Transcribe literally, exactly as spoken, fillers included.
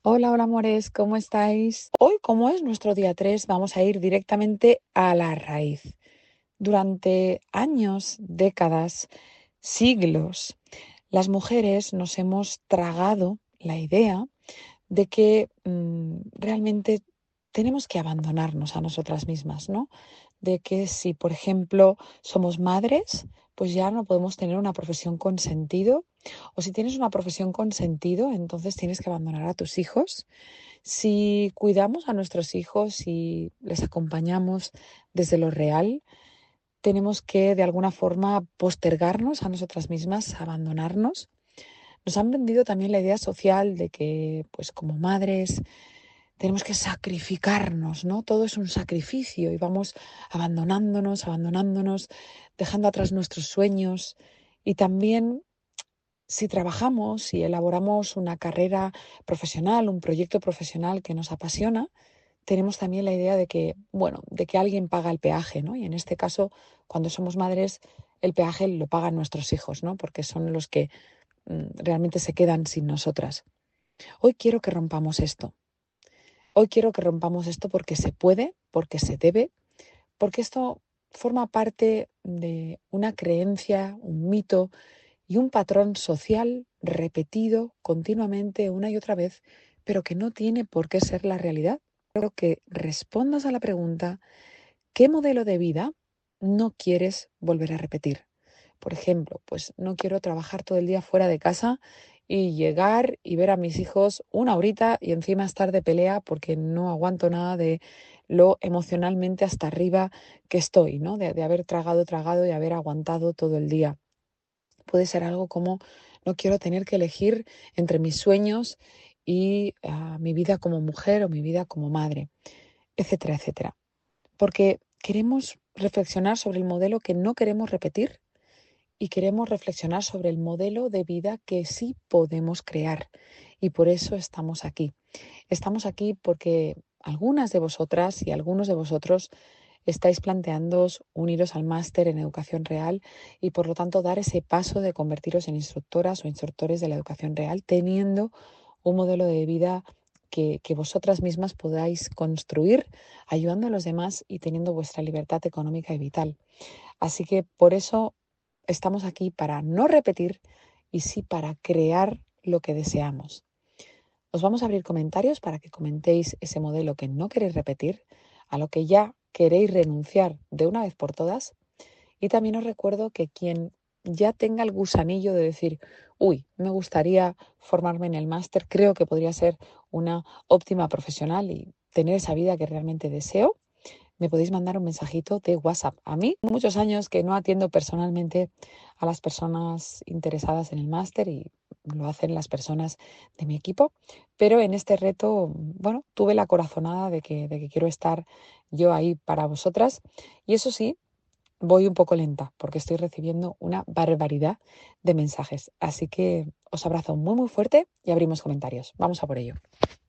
Hola, hola amores, ¿cómo estáis? Hoy, como es nuestro día tres, vamos a ir directamente a la raíz. Durante años, décadas, siglos, las mujeres nos hemos tragado la idea de que mm, realmente tenemos que abandonarnos a nosotras mismas, ¿no? De que si, por ejemplo, somos madres, pues ya no podemos tener una profesión con sentido, o si tienes una profesión con sentido, entonces tienes que abandonar a tus hijos. Si cuidamos a nuestros hijos y les acompañamos desde lo real, tenemos que de alguna forma postergarnos a nosotras mismas, abandonarnos. Nos han vendido también la idea social de que, pues como madres, tenemos que sacrificarnos, ¿no? Todo es un sacrificio y vamos abandonándonos, abandonándonos, dejando atrás nuestros sueños. Y también si trabajamos y elaboramos una carrera profesional, un proyecto profesional que nos apasiona, tenemos también la idea de que, bueno, de que alguien paga el peaje, ¿no? Y en este caso, cuando somos madres, el peaje lo pagan nuestros hijos, ¿no? Porque son los que mm, realmente se quedan sin nosotras. Hoy quiero que rompamos esto. Hoy quiero que rompamos esto porque se puede, porque se debe, porque esto forma parte de una creencia, un mito y un patrón social repetido continuamente una y otra vez, pero que no tiene por qué ser la realidad. Quiero que respondas a la pregunta, ¿qué modelo de vida no quieres volver a repetir? Por ejemplo, pues no quiero trabajar todo el día fuera de casa y llegar y ver a mis hijos una horita y encima estar de pelea porque no aguanto nada de lo emocionalmente hasta arriba que estoy, ¿no? De, de haber tragado, tragado y haber aguantado todo el día. Puede ser algo como no quiero tener que elegir entre mis sueños y uh, mi vida como mujer o mi vida como madre, etcétera, etcétera. Porque queremos reflexionar sobre el modelo que no queremos repetir y queremos reflexionar sobre el modelo de vida que sí podemos crear. Y por eso estamos aquí. Estamos aquí porque algunas de vosotras y algunos de vosotros estáis planteándoos uniros al máster en educación real y por lo tanto dar ese paso de convertiros en instructoras o instructores de la educación real, teniendo un modelo de vida que, que vosotras mismas podáis construir, ayudando a los demás y teniendo vuestra libertad económica y vital. Así que por eso estamos aquí para no repetir y sí para crear lo que deseamos. Os vamos a abrir comentarios para que comentéis ese modelo que no queréis repetir, a lo que ya queréis renunciar de una vez por todas. Y también os recuerdo que quien ya tenga el gusanillo de decir, uy, me gustaría formarme en el máster, creo que podría ser una óptima profesional y tener esa vida que realmente deseo, me podéis mandar un mensajito de WhatsApp. A mí, muchos años que no atiendo personalmente a las personas interesadas en el máster y lo hacen las personas de mi equipo, pero en este reto, bueno, tuve la corazonada de que, de que quiero estar yo ahí para vosotras. Y eso sí, voy un poco lenta porque estoy recibiendo una barbaridad de mensajes. Así que os abrazo muy, muy fuerte y abrimos comentarios. Vamos a por ello.